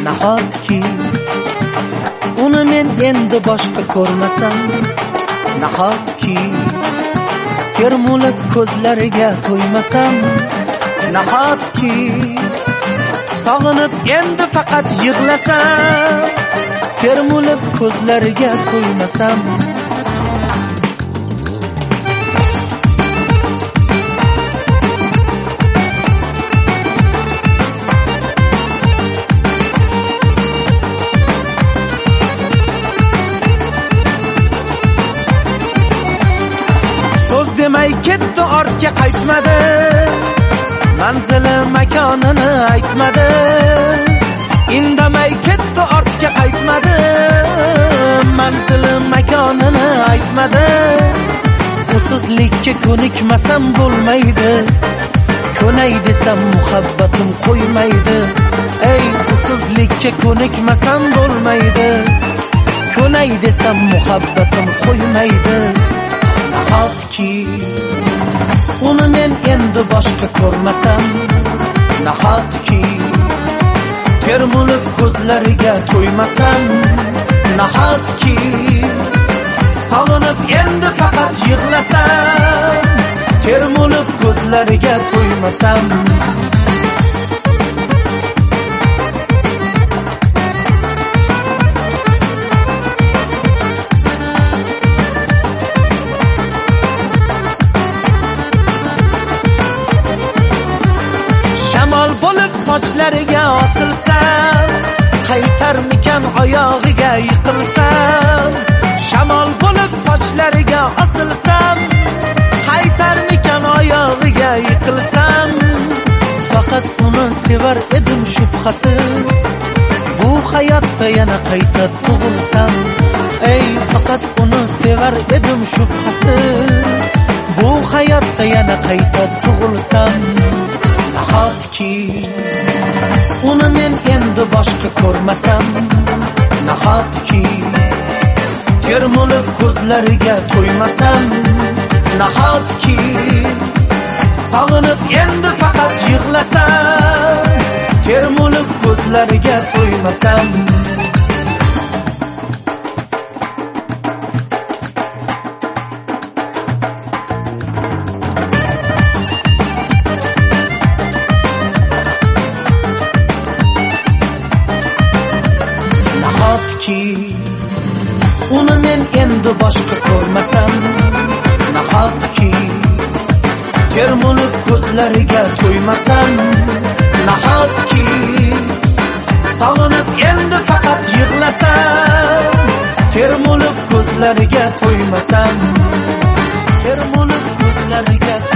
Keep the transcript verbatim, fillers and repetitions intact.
nahotki uni men endi boshqa ko'rmasam, nahotki termulib ko'zlariga to'ymasam, nahotki sog'inib endi faqat yig'lasam, termulib ko'zlariga to'ymasam. So'z demay ketdi, ortga qaytmadi, manzili makonini aytmadi. Indamay ketdi, ortga qaytmadi, manzili makonini aytmadi. Usizlikka ko'nikmasam bo'lmaydi, ko'nay desam muhabbatim qo'ymaydi. Ey, usizlikka ko'nikmasam bo'lmaydi, ko'nay desam muhabbatim qo'ymaydi. Nahotki uni men endi boshqa ko'rmasam, nahotki termulib ko'zlariga to'ymasam, nahotki sog'inib endi faqat yig'lasam, termulib ko'zlariga to'ymasam. Shamol bo'lib sochlariga osilsam, qaytarmikan oyog'iga yiqilsam. Shamol bo'lib sochlariga osilsam, qaytarmikan oyog'iga yiqilsam. Faqat uni sevar edim shubhasiz, bu hayotda yana qayta tug'ilsam. Ey, faqat uni sevar edim shubhasiz, bu hayotda yana qayta tug'ilsam. Nahotki uni men endi boshqa ko'rmasam, nahotki termulib ko'zlariga to'ymasam, nahotki sog'inib endi faqat yig'lasam, termulib ko'zlariga to'ymasam. Nahotki uni men endi boshqa ko'rmasam, nahotki termulib ko'zlariga to'ymasam, nahotki sog'inib endi faqat yig'lasam, termulib ko'zlariga to'ymasam, termulib ko'zlariga